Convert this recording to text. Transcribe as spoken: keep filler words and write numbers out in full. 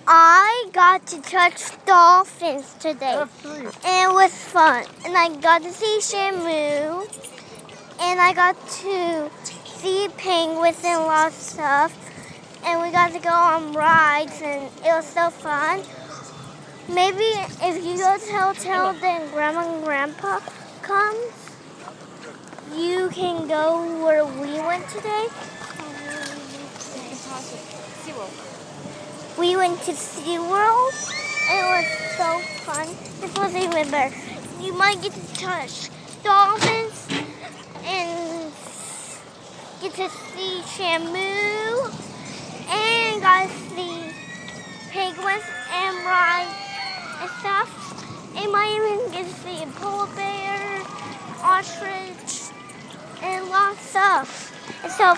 I got to touch dolphins today. F three. And it was fun. And I got to see Shamu. And I got to see penguins and lots of stuff. And we got to go on rides and it was so fun. Maybe if you go to the hotel then Grandma and Grandpa comes, you can go where we went today. We went to SeaWorld. It was so fun. This was even better. You might get to touch dolphins and get to see Shamu and got to see penguins and rides and stuff. And might even get to see a polar bear, ostrich, and lots of stuff. And so